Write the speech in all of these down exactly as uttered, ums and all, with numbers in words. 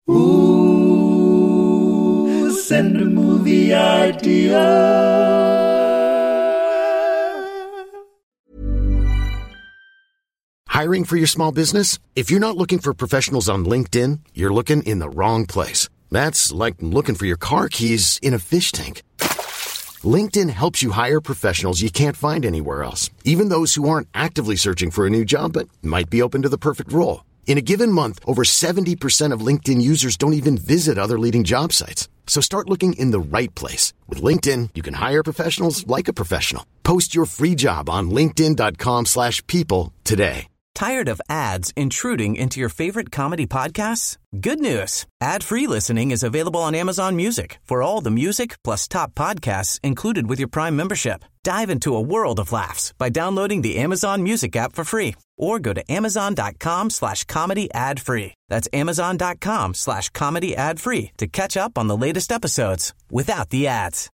Ooh, send a movie idea. Hiring for your small business? If you're not looking for professionals on LinkedIn, you're looking in the wrong place. That's like looking for your car keys in a fish tank. LinkedIn helps you hire professionals you can't find anywhere else, even those who aren't actively searching for a new job but might be open to the perfect role. In a given month, over seventy percent of LinkedIn users don't even visit other leading job sites. So start looking in the right place. With LinkedIn, you can hire professionals like a professional. Post your free job on linkedin.com slash people today. Tired of ads intruding into your favorite comedy podcasts? Good news. Ad-free listening is available on Amazon Music for all the music plus top podcasts included with your Prime membership. Dive into a world of laughs by downloading the Amazon Music app for free or go to amazon.com slash comedy ad free. That's amazon.com slash comedy ad free to catch up on the latest episodes without the ads.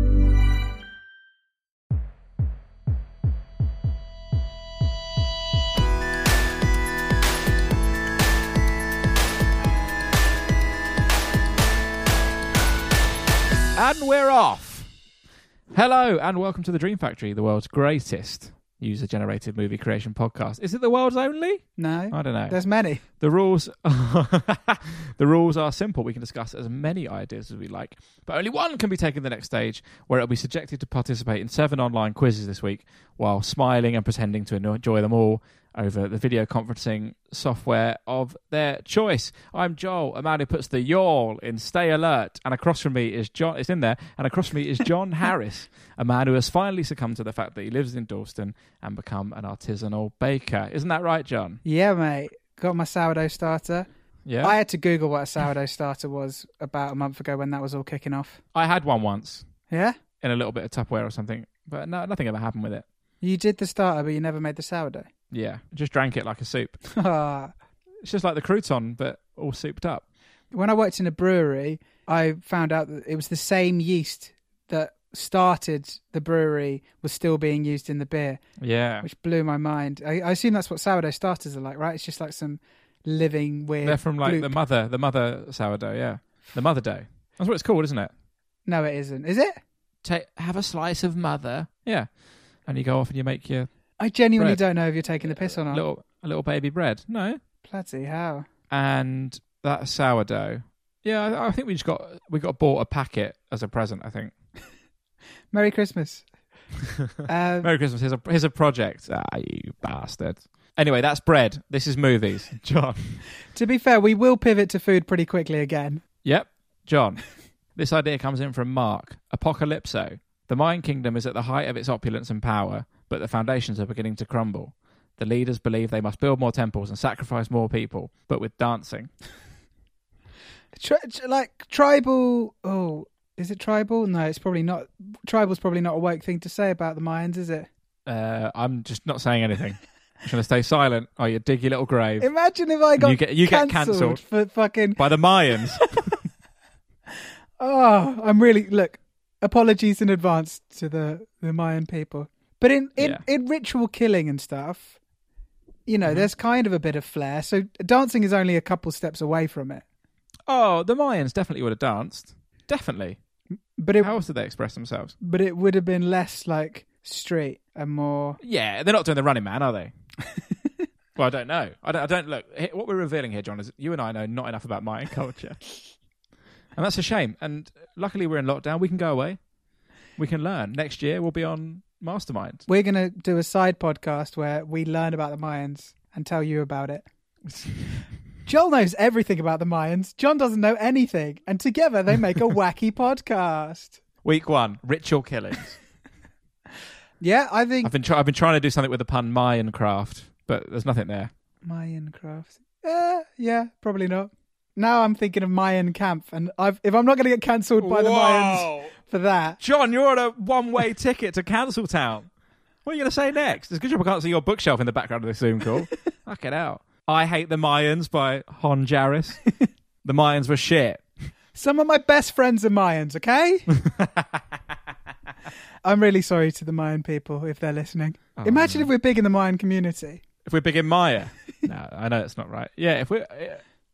And we're off. Hello and welcome to the Dream Factory, the world's greatest user-generated movie creation podcast. Is it the world's only? No. I don't know. There's many. The rules the rules are simple. We can discuss as many ideas as we like, but only one can be taken to the next stage, where it'll be subjected to participate in seven online quizzes this week while smiling and pretending to enjoy them all over the video conferencing software of their choice. I'm Joel, a man who puts the yawl in stay alert, and across from me is John. It's in there, and across from me is John Harris, a man who has finally succumbed to the fact that he lives in Dalston and become an artisanal baker. Isn't that right, John? Yeah, mate. Got my sourdough starter. Yeah. I had to Google what a sourdough starter was about a month ago when that was all kicking off. I had one once. Yeah? In a little bit of Tupperware or something, but no, nothing ever happened with it. You did the starter, but you never made the sourdough? Yeah, just drank it like a soup. Ah. It's just like the crouton, but all souped up. When I worked in a brewery, I found out that it was the same yeast that started the brewery was still being used in the beer. Yeah. Which blew my mind. I, I assume that's what sourdough starters are like, right? It's just like some living weird... They're from like gloop. the mother, the mother sourdough, yeah. The mother dough. That's what it's called, isn't it? No, it isn't. Is it? Take, have a slice of mother. Yeah. And you go off and you make your... I genuinely bread. don't know if you're taking the piss or A not. little, a little baby bread. No. Bloody hell. And that sourdough. Yeah, I, I think we just got we got bought a packet as a present, I think. Merry Christmas. um, Merry Christmas. Here's a, here's a project. Ah, you bastard. Anyway, that's bread. This is movies. John. To be fair, we will pivot to food pretty quickly again. Yep. John. This idea comes in from Mark. Apocalypso. The Mayan kingdom is at the height of its opulence and power, but the foundations are beginning to crumble. The leaders believe they must build more temples and sacrifice more people, but with dancing. Tri- like tribal... Oh, is it tribal? No, it's probably not. Tribal's probably not a woke thing to say about the Mayans, is it? Uh, I'm just not saying anything. I'm going to stay silent. Oh, you dig your little grave. Imagine if I got you get, you get cancelled cancelled for fucking... by the Mayans. Oh, I'm really... Look, apologies in advance to the, the Mayan people. But in, in, Yeah. in ritual killing and stuff, you know, Mhm. there's kind of a bit of flair. So dancing is only a couple steps away from it. Oh, the Mayans definitely would have danced. Definitely. But it, How else did they express themselves? but it would have been less like street and more... Yeah, they're not doing the Running Man, are they? Well, I don't know. I don't, I don't look. he- What we're revealing here, John, is you and I know not enough about Mayan culture, and that's a shame. And luckily, we're in lockdown. We can go away. We can learn. Next year, we'll be on Mastermind. We're going to do a side podcast where we learn about the Mayans and tell you about it. Joel knows everything about the Mayans. John doesn't know anything. And together they make a wacky podcast. Week one: ritual killings. Yeah, I think... I've been try- I've been trying to do something with the pun Mayan craft, but there's nothing there. Mayan craft. Uh, yeah, probably not. Now I'm thinking of Mayan camp, and I've, if I'm not going to get cancelled by the Whoa. Mayans for that... John, you're on a one-way ticket to Cancel Town. What are you going to say next? It's a good job I can't see your bookshelf in the background of this Zoom call. Fuck it out. I Hate the Mayans by Hon Jarvis. The Mayans were shit. Some of my best friends are Mayans, okay? I'm really sorry to the Mayan people if they're listening. Oh, Imagine no. if we're big in the Mayan community. If we're big in Maya. No, I know it's not right. Yeah, if we're...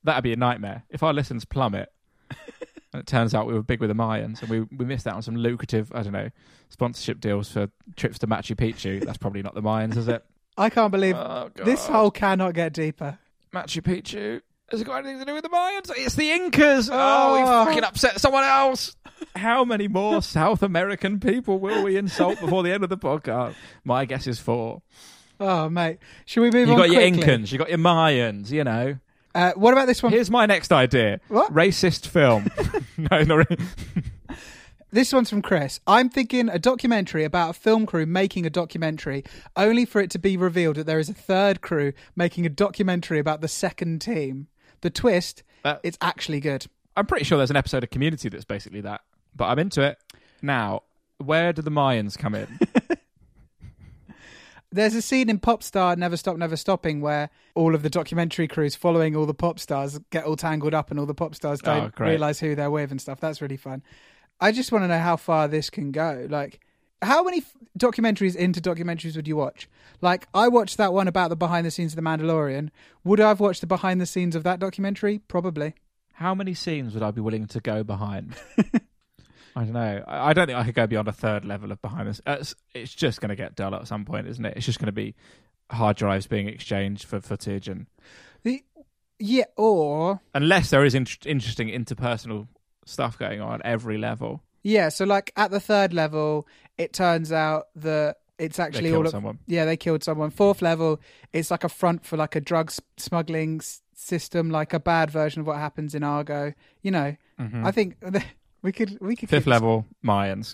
That'd be a nightmare. If our listens plummet, and it turns out we were big with the Mayans, and we, we missed out on some lucrative, I don't know, sponsorship deals for trips to Machu Picchu. That's probably not the Mayans, is it? I can't believe Oh, this God. hole cannot get deeper. Machu Picchu. Has it got anything to do with the Mayans? It's the Incas. Oh, Oh. we fucking upset someone else. How many more South American people will we insult before the end of the podcast? My guess is four. Oh, mate. Should we move You on got your quickly? Incans, you got your Mayans, you know. Uh, what about this one? Here's my next idea. What? Racist film. No, not really. This one's from Chris. I'm thinking a documentary about a film crew making a documentary, only for it to be revealed that there is a third crew making a documentary about the second team. The twist, That- it's actually good. I'm pretty sure there's an episode of Community that's basically that. But I'm into it. Now, where do the Mayans come in? There's a scene in Popstar Never Stop Never Stopping where all of the documentary crews following all the pop stars get all tangled up and all the pop stars Oh, don't great. realise who they're with and stuff. That's really fun. I just want to know how far this can go. Like, how many f- documentaries into documentaries would you watch? Like, I watched that one about the behind the scenes of The Mandalorian. Would I have watched the behind the scenes of that documentary? Probably. How many scenes would I be willing to go behind? I don't know. I I don't think I could go beyond a third level of behind this. It's, it's just going to get dull at some point, isn't it? It's just going to be hard drives being exchanged for footage, and The, yeah, or... unless there is in- interesting interpersonal stuff going on at every level, Yeah, so like at the third level, it turns out that it's they actually kill all of, someone. yeah, they killed someone. Fourth level, it's like a front for like a drug s- smuggling s- system, like a bad version of what happens in Argo. You know, Mhm. I think we could we could Fifth keep- level Mayans.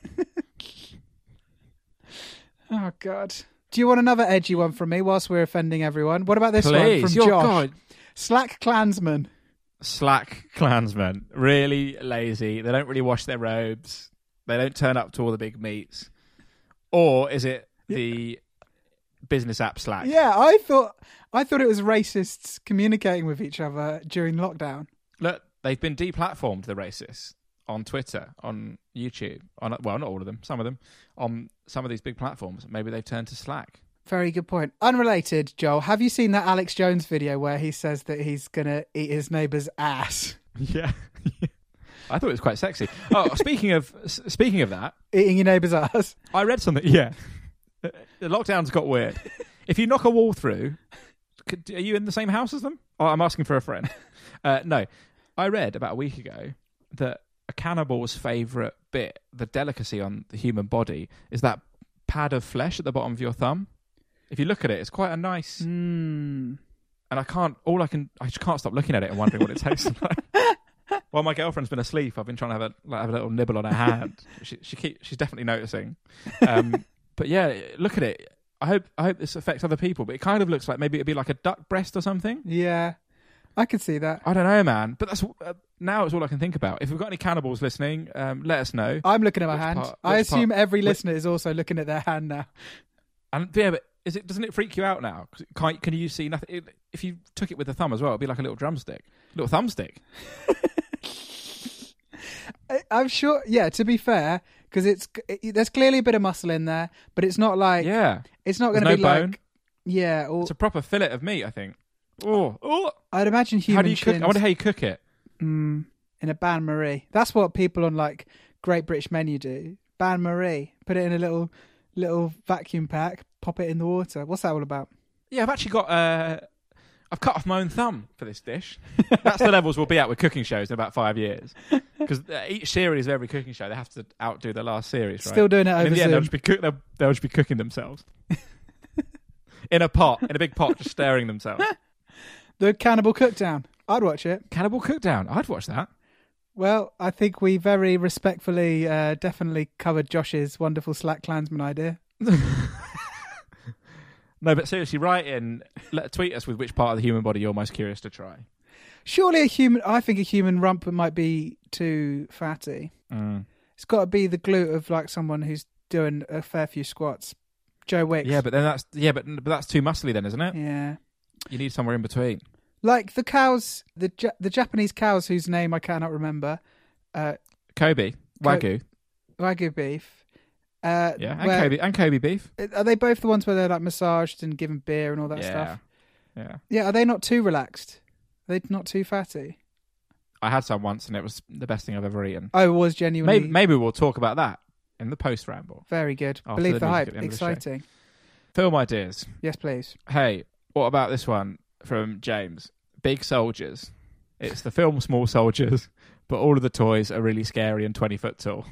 Oh God, do you want another edgy one from me whilst we're offending everyone? What about this one Please, from your Josh? God. Slack Klansman. Slack Klansmen, really lazy. They don't really wash their robes. They don't turn up to all the big meets. Or is it the business app Slack? Yeah, I thought I thought it was racists communicating with each other during lockdown. Look, they've been deplatformed, the racists, on Twitter, on YouTube, on well, not all of them, some of them, on some of these big platforms. Maybe they've turned to Slack. Very good point. Unrelated, Joel, have you seen that Alex Jones video where he says that he's going to eat his neighbour's ass? Yeah. I thought it was quite sexy. Oh, speaking of s- speaking of that, Eating your neighbour's ass? I read something. Yeah, the lockdown's got weird. If you knock a wall through, could, are you in the same house as them? Oh, I'm asking for a friend. Uh, no, I read about a week ago that a cannibal's favourite bit, the delicacy on the human body, is that pad of flesh at the bottom of your thumb. If you look at it, it's quite a nice. Mm. And I can't. All I can. I just can't stop looking at it and wondering what it tastes like. While my girlfriend's been asleep, I've been trying to have a like, have a little nibble on her hand. She she keep, she's definitely noticing. Um, but yeah, look at it. I hope I hope this affects other people. But it kind of looks like maybe it'd be like a duck breast or something. Yeah, I could see that. I don't know, man. But that's uh, now it's all I can think about. If we've got any cannibals listening, um, let us know. I'm looking at my Which hand. part- I which assume part- every which- listener is also looking at their hand now. And yeah, but is it? Doesn't it freak you out now? 'Cause Can't, can you see nothing? It, if you took it with the thumb as well, it'd be like a little drumstick, little thumbstick. I, I'm sure. Yeah, to be fair, because it's it, there's clearly a bit of muscle in there, but it's not like Yeah, it's not going to There's be no like bone. yeah. Or it's a proper fillet of meat, I think. Oh, oh. I'd imagine human How do you cook? chins I wonder how you cook it. mm, in a bain marie. That's what people on like Great British Menu do. Bain marie. Put it in a little little vacuum pack. Pop it in the water. What's that all about? Yeah, I've actually got. Uh, I've cut off my own thumb for this dish. That's the levels we'll be at with cooking shows in about five years. Because each series of every cooking show, they have to outdo the last series, right? Still doing it And over in the end, they'll Zoom. just be cook- they'll, they'll just be cooking themselves in a pot, in a big pot, just staring themselves. The Cannibal Cookdown. I'd watch it. Cannibal Cookdown. I'd watch that. Well, I think we very respectfully uh, definitely covered Josh's wonderful Slack Klansman idea. No, but seriously, write in, let, tweet us with which part of the human body you're most curious to try. Surely a human, I think a human rump might be too fatty. Mm. It's got to be the glute of like someone who's doing a fair few squats. Joe Wicks. Yeah, but then that's yeah, but but that's too muscly, then, isn't it? Yeah. You need somewhere in between. Like the cows, the ja- the Japanese cows whose name I cannot remember, uh, Kobe, Wagyu, Wagyu beef. Uh, yeah, and where- Kobe and Kobe beef. Are they both the ones where they're like massaged and given beer and all that yeah, stuff? yeah. Yeah, are they not too relaxed? They're not too fatty. I had some once, and it was the best thing I've ever eaten. Oh, it was genuinely... Maybe, maybe we'll talk about that in the post-ramble. Very good. After Believe the the, music hype. at the end of the show. Exciting. Film ideas. Yes, please. Hey, what about this one from James? Big Soldiers. It's the film Small Soldiers, but all of the toys are really scary and twenty foot tall.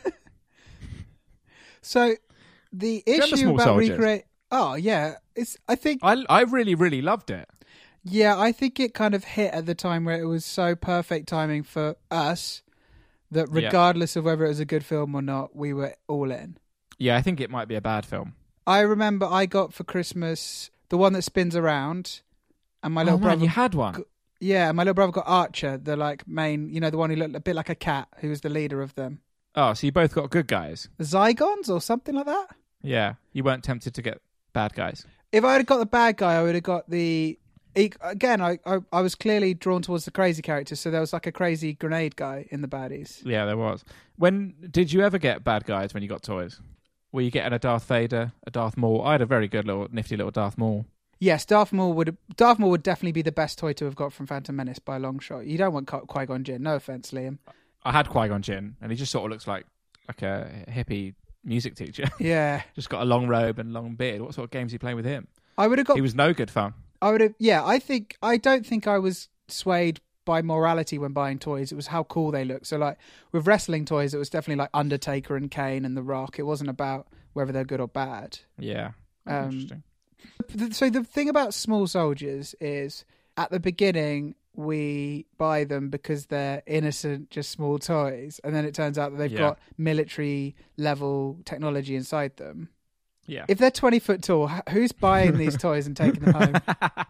So, the Remember issue Small about Soldiers? recreate... Oh, yeah. It's. I think... I I really, really loved it. Yeah, I think it kind of hit at the time where it was so perfect timing for us that Yeah. regardless of whether it was a good film or not, we were all in. Yeah, I think it might be a bad film. I remember I got for Christmas the one that spins around, and my little oh, man, brother... you had one. g- Yeah, my little brother got Archer, the like main, you know, the one who looked a bit like a cat, who was the leader of them. Oh, so you both got good guys. The Zygons or something like that? Yeah, you weren't tempted to get bad guys. If I had got the bad guy, I would have got the... Again, I, I I was clearly drawn towards the crazy characters, so there was like a crazy grenade guy in the baddies. Yeah, there was. When did you ever get bad guys when you got toys? Were you getting a Darth Vader, a Darth Maul? I had a very good little, nifty little Darth Maul. Yes, Darth Maul would Darth Maul would definitely be the best toy to have got from Phantom Menace by a long shot. You don't want Qui- Qui-Gon Jinn, no offense, Liam. I had Qui-Gon Jinn, and he just sort of looks like like a hippie music teacher. Yeah, Just got a long robe and long beard. What sort of games are you playing with him? I would have got. He was no good fun. I would have. Yeah, I think I don't think I was swayed by morality when buying toys. It was how cool they look. So like with wrestling toys, it was definitely like Undertaker and Kane and The Rock. It wasn't about whether they're good or bad. Yeah, Um, interesting. Th- So the thing about Small Soldiers is at the beginning we buy them because they're innocent, just small toys, and then it turns out that they've Yeah. got military level technology inside them. Yeah. If they're twenty foot tall, h- who's buying these toys and taking them home?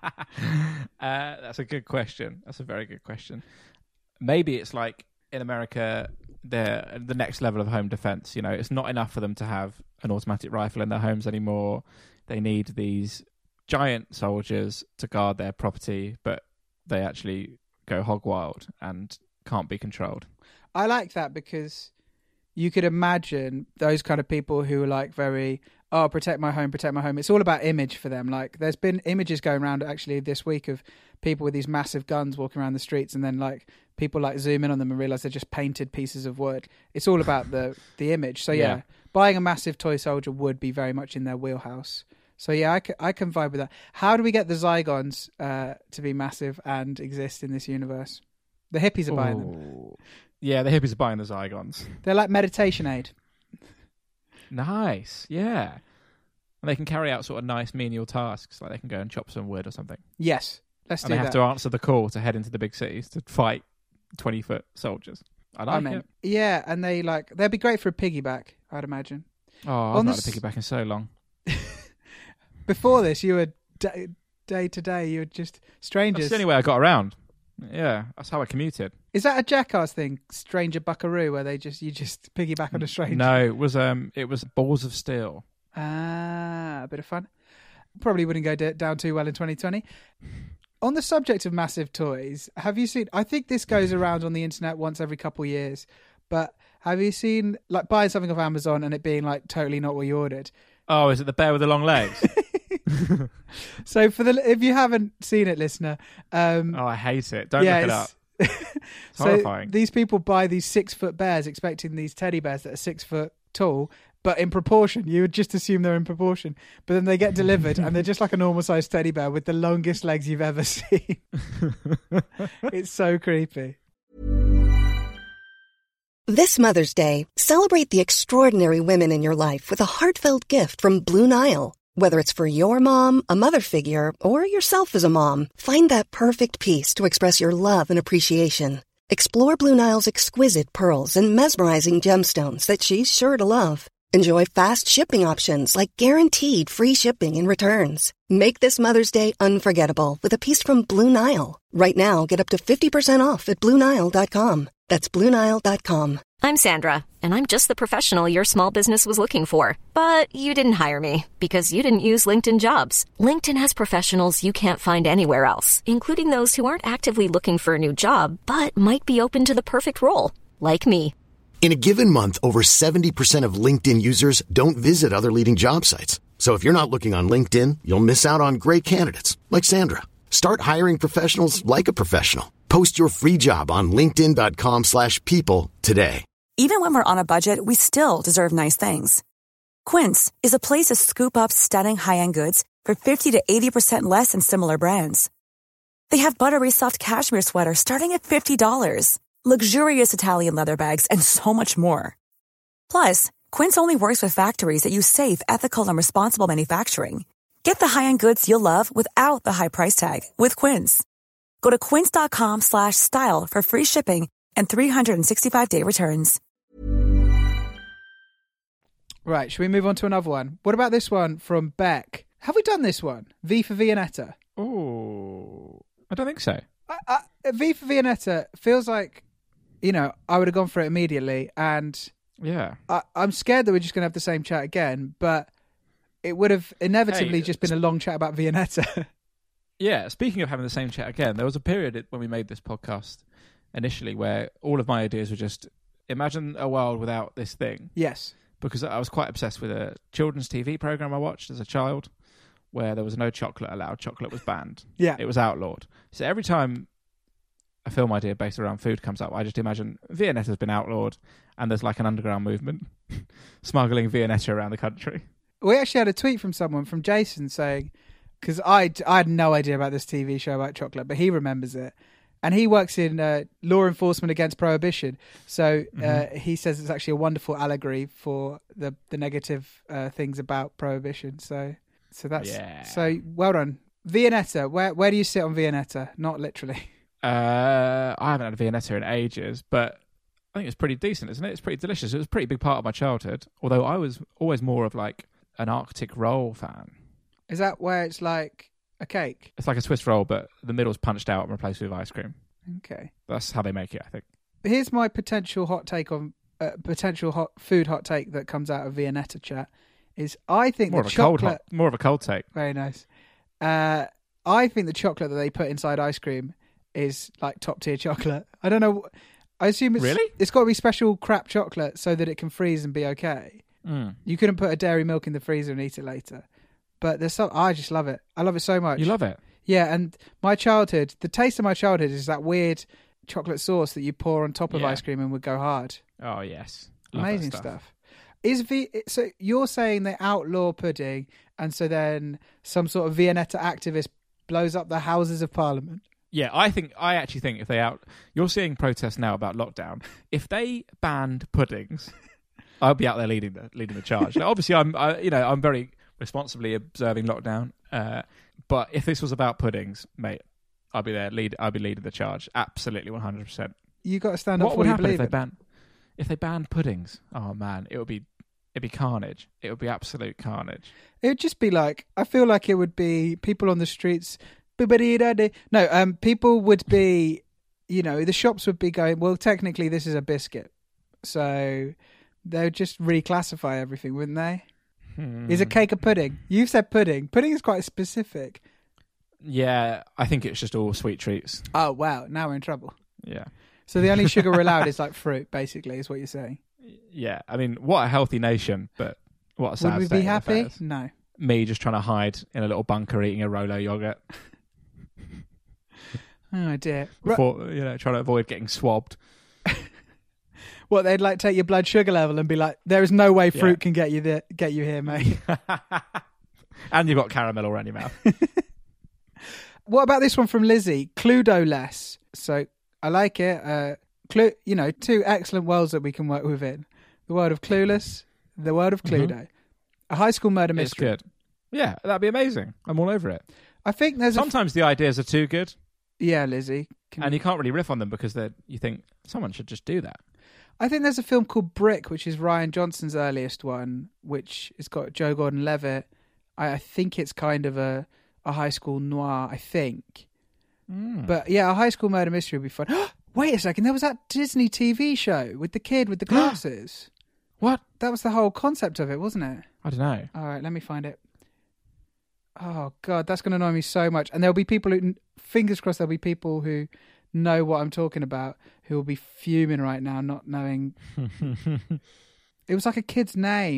uh, that's a good question. That's a very good question. Maybe it's like in America, the the next level of home defense. You know, it's not enough for them to have an automatic rifle in their homes anymore. They need these giant soldiers to guard their property, but they actually go hog wild and can't be controlled. I like that because you could imagine those kind of people who are like very, oh, protect my home, protect my home. It's all about image for them. Like there's been images going around actually this week of people with these massive guns walking around the streets, and then like people like zoom in on them and realize they're just painted pieces of wood. It's all about the, the image. So yeah, Yeah. buying a massive toy soldier would be very much in their wheelhouse. So yeah, I can, I can vibe with that. How do we get the Zygons uh, to be massive and exist in this universe? The hippies are buying them. Ooh. Yeah, the hippies are buying the Zygons. They're like meditation aid. Nice, yeah. And they can carry out sort of nice menial tasks, like they can go and chop some wood or something. Yes, let's And do they that. have to answer the call to head into the big cities to fight twenty-foot soldiers. I like I mean, it. yeah, and they like they'd be great for a piggyback, I'd imagine. Oh, I've On not this- had a piggyback in so long. Before this, you were day, day to day, you were just That's strangers. the only way I got around. Yeah, that's how I commuted. Is that a Jackass thing, Stranger Buckaroo, where they just you just piggyback on a stranger? No, it was um, it was Balls of Steel. Ah, a bit of fun. Probably wouldn't go d- down too well in twenty twenty. On the subject of massive toys, have you seen? I think this goes around on the internet once every couple of years. But have you seen like buying something off Amazon and it being like totally not what you ordered? Oh, is it the bear with the long legs? So for the if you haven't seen it, listener, um, Oh, I hate it. Don't yeah, look it up. it's- so horrifying. these people buy these six foot bears, expecting these teddy bears that are six foot tall, but in proportion. You would just assume they're in proportion, but then they get delivered and they're just like a normal sized teddy bear with the longest legs you've ever seen. It's so creepy. This Mother's Day, celebrate the extraordinary women in your life with a heartfelt gift from Blue Nile. Whether it's for your mom, a mother figure, or yourself as a mom, find that perfect piece to express your love and appreciation. Explore Blue Nile's exquisite pearls and mesmerizing gemstones that she's sure to love. Enjoy fast shipping options like guaranteed free shipping and returns. Make this Mother's Day unforgettable with a piece from Blue Nile. Right now, get up to fifty percent off at Blue Nile dot com. That's Blue Nile dot com. I'm Sandra, and I'm just the professional your small business was looking for. But you didn't hire me because you didn't use LinkedIn Jobs. LinkedIn has professionals you can't find anywhere else, including those who aren't actively looking for a new job, but might be open to the perfect role, like me. In a given month, over seventy percent of LinkedIn users don't visit other leading job sites. So if you're not looking on LinkedIn, you'll miss out on great candidates like Sandra. Start hiring professionals like a professional. Post your free job on linkedin.com slash people today. Even when we're on a budget, we still deserve nice things. Quince is a place to scoop up stunning high-end goods for fifty to eighty percent less than similar brands. They have buttery soft cashmere sweaters starting at fifty dollars, luxurious Italian leather bags, and so much more. Plus, Quince only works with factories that use safe, ethical, and responsible manufacturing. Get the high-end goods you'll love without the high price tag with Quince. Go to quince.com slash style for free shipping and three sixty-five day returns. Right, should we move on to another one? What about this one from Beck? Have we done this one? V for Viennetta. Oh, I don't think so. I, I, V for Viennetta feels like, you know, I would have gone for it immediately, and Yeah. I, I'm scared that we're just going to have the same chat again, but it would have inevitably Hey, just been a long chat about Viennetta. Yeah, speaking of having the same chat again, there was a period when we made this podcast initially where all of my ideas were just imagine a world without this thing. Yes. Because I was quite obsessed with a children's T V program I watched as a child where there was no chocolate allowed. Chocolate was banned. Yeah. It was outlawed. So every time a film idea based around food comes up, I just imagine Viennetta has been outlawed and there's like an underground movement smuggling Viennetta around the country. We actually had a tweet from someone, from Jason, saying, because I, I had no idea about this T V show about chocolate, but he remembers it. And he works in uh, law enforcement against prohibition. So uh, Mm-hmm. he says it's actually a wonderful allegory for the, the negative uh, things about prohibition. So so that's Yeah. so well done. Viennetta, where where do you sit on Viennetta? Not literally. Uh, I haven't had a Viennetta in ages, but I think it's pretty decent, isn't it? It's pretty delicious. It was a pretty big part of my childhood, although I was always more of like an Arctic roll fan. Is that where it's like a cake? It's like a Swiss roll, but the middle's punched out and replaced with ice cream. Okay. That's how they make it, I think. Here's my potential hot take on uh, potential hot food hot take that comes out of Viennetta chat. Is I think More the of a cold, chocolate hot, more of a cold take. very nice. Uh, I think the chocolate that they put inside ice cream is like top tier chocolate. I don't know. I assume it's Really? it's got to be special crap chocolate so that it can freeze and be okay. Mm. You couldn't put a dairy milk in the freezer and eat it later. But there's some. I just love it. I love it so much. You love it? Yeah, and my childhood, the taste of my childhood is that weird chocolate sauce that you pour on top of Yeah. ice cream and would go hard. Oh, yes. Love that Amazing stuff. stuff. Is v so you're saying they outlaw pudding, and so then some sort of Viennetta activist blows up the Houses of Parliament? Yeah, I think I actually think if they out, you're seeing protests now about lockdown. If they banned puddings, I'll be out there leading the leading the charge. Now, obviously, I'm I, you know I'm very responsibly observing lockdown. Uh, but if this was about puddings, mate, I'll be there. Lead. I'll be leading the charge. Absolutely, one hundred percent. You got to stand up What for would what you happen if believe they in. ban? If they banned puddings? Oh man, it would be it'd be carnage. It would be absolute carnage. It would just be like, I feel like it would be people on the streets. No, um, people would be, you know, the shops would be going, well, technically this is a biscuit. So they would just reclassify everything, wouldn't they? Hmm. Is a cake a pudding? You've said pudding. Pudding is quite specific. Yeah, I think it's just all sweet treats. Oh, wow. Now we're in trouble. Yeah. So the only sugar we're allowed is like fruit, basically, is what you're saying. Yeah, I mean, what a healthy nation, but what a sad Would we state be of happy? affairs. No. Me just trying to hide in a little bunker eating a Rolo yogurt Oh, dear. Ru- before, you know, trying to avoid getting swabbed. What, they'd like take your blood sugar level and be like, there is no way fruit Yeah. can get you there, get you here, mate. And you've got caramel around your mouth. What about this one from Lizzie? Cluedo-less. So I like it. Uh, Clu- you know, two excellent worlds that we can work within. The world of Clueless, the world of Cluedo. Mhm. A high school murder It's mystery. good. Yeah, that'd be amazing. I'm all over it. I think there's a... F- Sometimes the ideas are too good, yeah, Lizzie. Can and you can't really riff on them because they're, you think someone should just do that. I think there's a film called Brick, which is Ryan Johnson's earliest one, which has got Joe Gordon-Levitt. I, I think it's kind of a, a high school noir, I think. Mm. But yeah, a high school murder mystery would be fun. Wait a second, there was that Disney T V show with the kid with the glasses. What? That was the whole concept of it, wasn't it? I don't know. All right, let me find it. Oh, God, that's going to annoy me so much. And there'll be people who, fingers crossed, there'll be people who know what I'm talking about who will be fuming right now, not knowing. It was like a kid's name.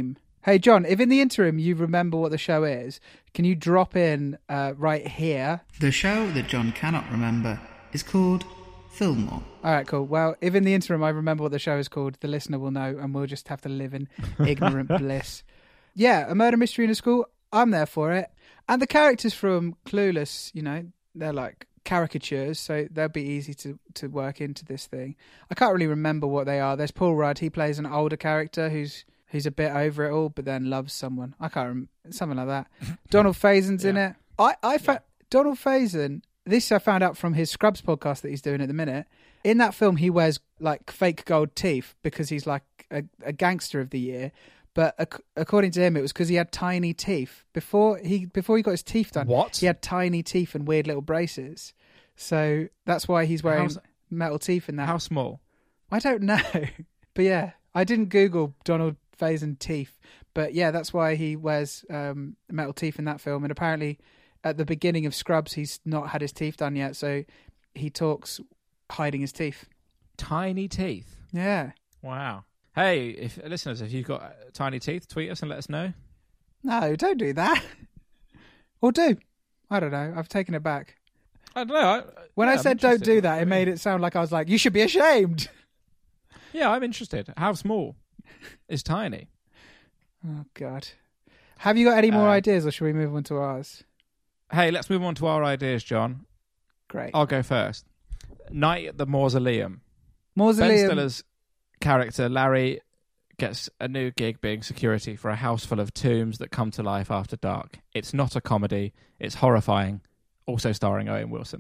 Hey, John, if in the interim you remember what the show is, can you drop in uh, right here? The show that John cannot remember is called Fillmore. All right, cool. Well, if in the interim I remember what the show is called, the listener will know, and we'll just have to live in ignorant bliss. Yeah, a murder mystery in a school. I'm there for it. And the characters from Clueless, you know, they're like caricatures, so they'll be easy to, to work into this thing. I can't really remember what they are. There's Paul Rudd. He plays an older character who's who's a bit over it all, but then loves someone. I can't remember. Something like that. Donald Faison's yeah. in it. I, I fa- yeah. Donald Faison, this I found out from his Scrubs podcast that he's doing at the minute. In that film, he wears like fake gold teeth because he's like a, a gangster of the year. But ac- according to him, it was because he had tiny teeth. Before he before he got his teeth done, what? He had tiny teeth and weird little braces. So that's why he's wearing How's, metal teeth in that. How small? I don't know. But yeah, I didn't Google Donald Faison teeth. But yeah, that's why he wears um, metal teeth in that film. And apparently at the beginning of Scrubs, he's not had his teeth done yet. So he talks hiding his teeth. Tiny teeth? Yeah. Wow. Hey, if listeners, if you've got uh, tiny teeth, tweet us and let us know. No, don't do that. Or do. I don't know. I've taken it back. I don't know. I, when yeah, I said don't do that, it made it sound like I was like, you should be ashamed. Yeah, I'm interested. How small is tiny? Oh, God. Have you got any more uh, ideas, or should we move on to ours? Hey, let's move on to our ideas, John. Great. I'll go first. Night at the Mausoleum. Mausoleum. Ben Stiller's character, Larry, gets a new gig being security for a house full of tombs that come to life after dark. It's not a comedy. It's horrifying. Also starring Owen Wilson.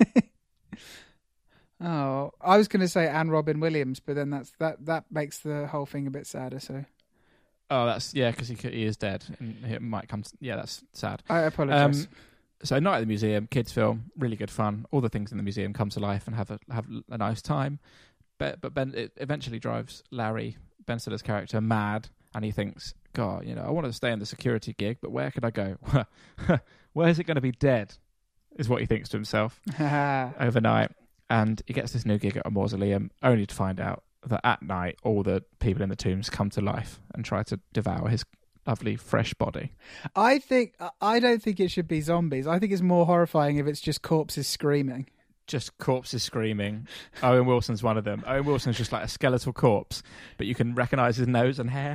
Oh, I was going to say Anne Robin Williams, but then that's that that makes the whole thing a bit sadder. So, oh, that's yeah, because he he is dead, and it might come. Yeah, that's sad. I apologise. Um, so, Night at the Museum, kids film, really good fun. All the things in the museum come to life and have a have a nice time. But but Ben it eventually drives Larry, Ben Stiller's character, mad, and he thinks, God, you know, I want to stay in the security gig, but where could I go? Where is it going to be dead? Is what he thinks to himself overnight. And he gets this new gig at a mausoleum, only to find out that at night all the people in the tombs come to life and try to devour his lovely fresh body. I think I don't think it should be zombies. I think it's more horrifying if it's just corpses screaming. Just corpses screaming. Owen Wilson's one of them. Owen Wilson's just like a skeletal corpse, but you can recognise his nose and hair.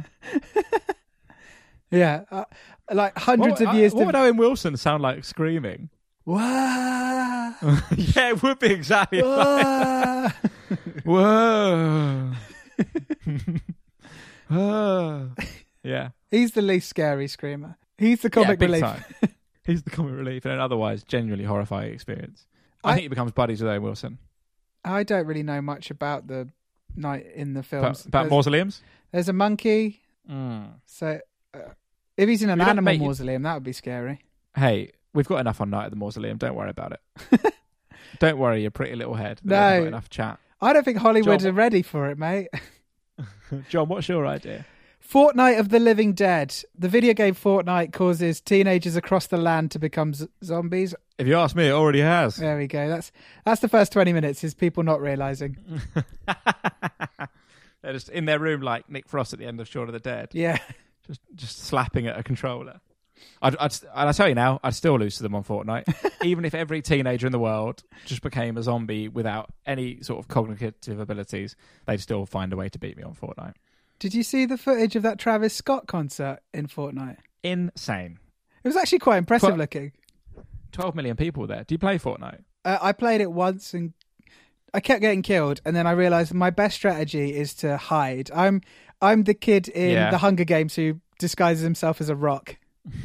Yeah, uh, like hundreds what, of years. Uh, what to... would Owen Wilson sound like screaming? Whoa! Yeah, it would be exactly. Whoa! Whoa! Whoa! Yeah, he's the least scary screamer. He's the comic yeah, big relief. Time. He's the comic relief in an otherwise genuinely horrifying experience. I, I think he becomes buddies with Owen Wilson. I don't really know much about the night in the films. About, about there's, mausoleums? There's a monkey. Mm. So uh, if he's in an we animal make... mausoleum, that would be scary. Hey, we've got enough on Night at the Mausoleum. Don't worry about it. Don't worry, your pretty little head. No. There's not enough chat. I don't think Hollywood John, are ready for it, mate. John, what's your idea? Fortnite of the Living Dead. The video game Fortnite causes teenagers across the land to become z- zombies. If you ask me, it already has. There we go. That's that's the first twenty minutes, is people not realising. They're just in their room like Nick Frost at the end of Shaun of the Dead. Yeah. Just just slapping at a controller. I'd, I'd, and I tell you now, I'd still lose to them on Fortnite. Even if every teenager in the world just became a zombie without any sort of cognitive abilities, they'd still find a way to beat me on Fortnite. Did you see the footage of that Travis Scott concert in Fortnite? Insane. It was actually quite impressive Tw- looking. twelve million people were there. Do you play Fortnite? Uh, I played it once and I kept getting killed, and then I realised my best strategy is to hide. I'm I'm the kid in yeah. the Hunger Games who disguises himself as a rock.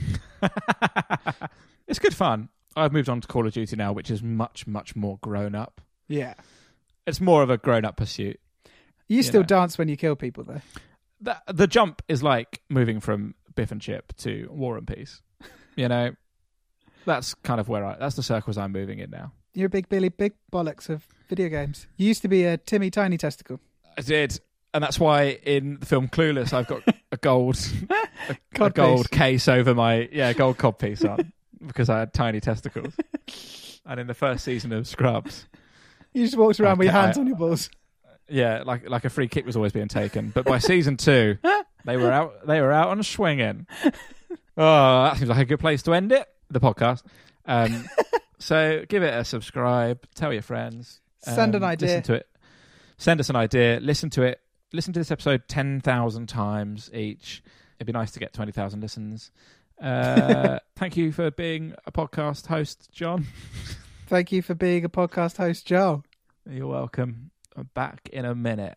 It's good fun. I've moved on to Call of Duty now, which is much, much more grown up. Yeah. It's more of a grown up pursuit. You, you still know. dance when you kill people, though. The, the jump is like moving from Biff and Chip to War and Peace. You know, that's kind of where I, that's the circles I'm moving in now. You're a big Billy Big Bollocks of video games. You used to be a Timmy Tiny Testicle. I did. And that's why in the film Clueless, I've got a gold, a, a Cod gold piece. case over my, yeah, gold cod piece on because I had tiny testicles. And in the first season of Scrubs, You just walked around with your Okay, hands I- on your balls. yeah, like like a free kick was always being taken. But by season two, They were out. They were out on swinging. Oh, that seems like a good place to end it. The podcast. Um, so give it a subscribe. Tell your friends. Um, Send an idea. Listen to it. Send us an idea. Listen to it. Listen to this episode ten thousand times each. It'd be nice to get twenty thousand listens. Uh, thank you for being a podcast host, John. Thank you for being a podcast host, Joe. You're welcome. I'm back in a minute.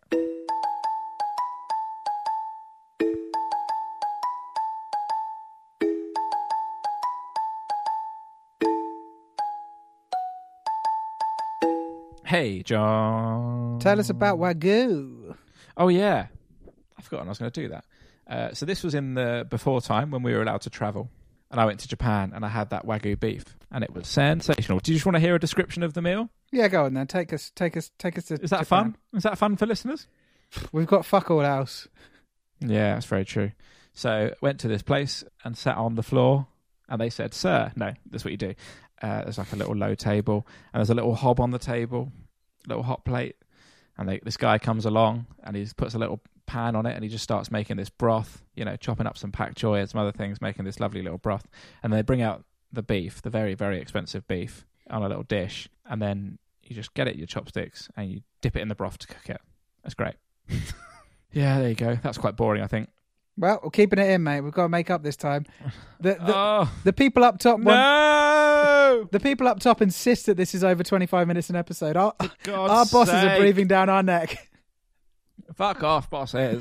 Hey, John. Tell us about Wagyu. Oh, yeah. I forgot I was going to do that. Uh, so this was in the before time when we were allowed to travel. And I went to Japan and I had that Wagyu beef. And it was sensational. Do you just want to hear a description of the meal? Yeah, go on then. Take us, take us, take us to Is that Japan. fun? Is that fun for listeners? We've got fuck all else. Yeah, that's very true. So went to this place and sat on the floor. And they said, sir, no, that's what you do. Uh, there's like a little low table, and there's a little hob on the table, little hot plate, and they, this guy comes along, and he puts a little pan on it, and he just starts making this broth, you know, chopping up some pak choy and some other things, making this lovely little broth, and they bring out the beef, the very, very expensive beef, on a little dish, and then you just get it with your chopsticks, and you dip it in the broth to cook it. That's great. Yeah, there you go. That's quite boring, I think. Well, we're keeping it in, mate. We've got to make up this time. The the, oh, the people up top. no! Want, the people up top insist that this is over twenty-five minutes an episode. Our, our bosses sake. are breathing down our neck. Fuck off, bosses.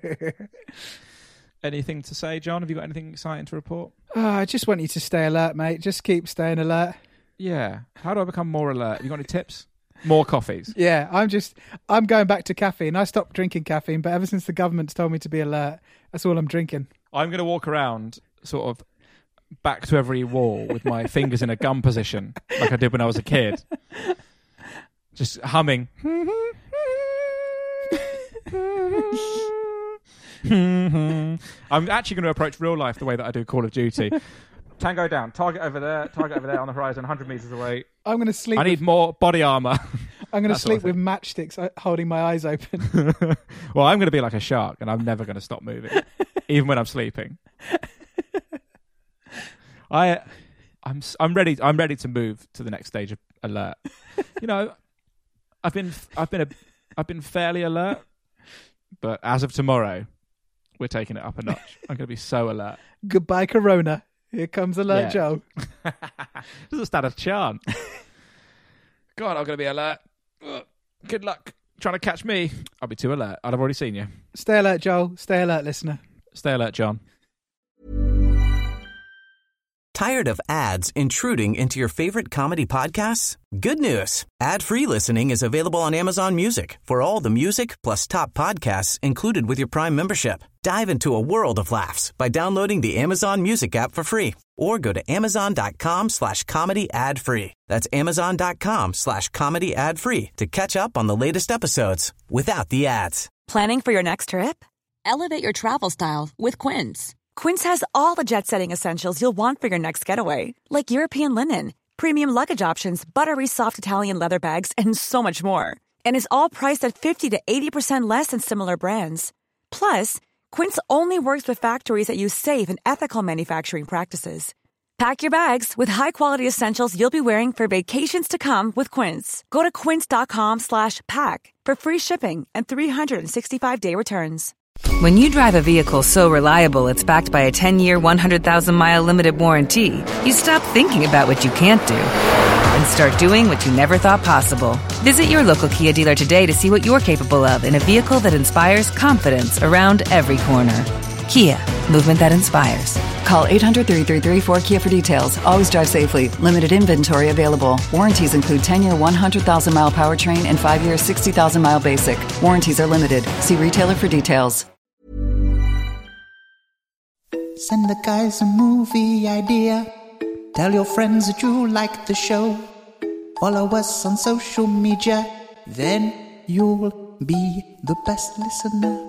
Anything to say, John? Have you got anything exciting to report? Oh, I just want you to stay alert, mate. Just keep staying alert. Yeah. How do I become more alert? Have you got any tips? More coffees. Yeah, I'm just, I'm going back to caffeine. I stopped drinking caffeine, but ever since the government's told me to be alert, that's all I'm drinking. I'm going to walk around sort of back to every wall with my fingers in a gum position, like I did when I was a kid. Just humming. I'm actually going to approach real life the way that I do Call of Duty. Tango down, target over there, target over there on the horizon, one hundred metres away. I'm going to sleep. I need with, more body armour. I'm going to sleep with matchsticks holding my eyes open. Well, I'm going to be like a shark and I'm never going to stop moving, even when I'm sleeping. I, I'm, I'm ready. I'm ready to move to the next stage of alert. You know, I've been, I've been, a, I've been fairly alert, but as of tomorrow, we're taking it up a notch. I'm going to be so alert. Goodbye, Corona. Here comes Alert Yeah. Joe. Doesn't stand a chance. God, I'm going to be alert. Ugh. Good luck trying to catch me. I'll be too alert. I'd have already seen you. Stay alert, Joe. Stay alert, listener. Stay alert, John. Tired of ads intruding into your favorite comedy podcasts? Good news. Ad-free listening is available on Amazon Music for all the music plus top podcasts included with your Prime membership. Dive into a world of laughs by downloading the Amazon Music app for free or go to amazon.com slash comedy ad free. That's amazon.com slash comedy ad free to catch up on the latest episodes without the ads. Planning for your next trip? Elevate your travel style with Quince. Quince has all the jet-setting essentials you'll want for your next getaway, like European linen, premium luggage options, buttery soft Italian leather bags, and so much more. And is all priced at fifty to eighty percent less than similar brands. Plus, Quince only works with factories that use safe and ethical manufacturing practices. Pack your bags with high-quality essentials you'll be wearing for vacations to come with Quince. Go to quince.com slash pack for free shipping and three sixty-five day returns. When you drive a vehicle so reliable it's backed by a ten-year, one hundred thousand mile limited warranty, you stop thinking about what you can't do and start doing what you never thought possible. Visit your local Kia dealer today to see what you're capable of in a vehicle that inspires confidence around every corner. Kia, movement that inspires. Call eight hundred, three three three, four K I A for details. Always drive safely. Limited inventory available. Warranties include ten-year, one hundred thousand mile powertrain and five-year, sixty thousand mile basic. Warranties are limited. See retailer for details. Send the guys a movie idea. Tell your friends that you like the show. Follow us on social media. Then you'll be the best listener.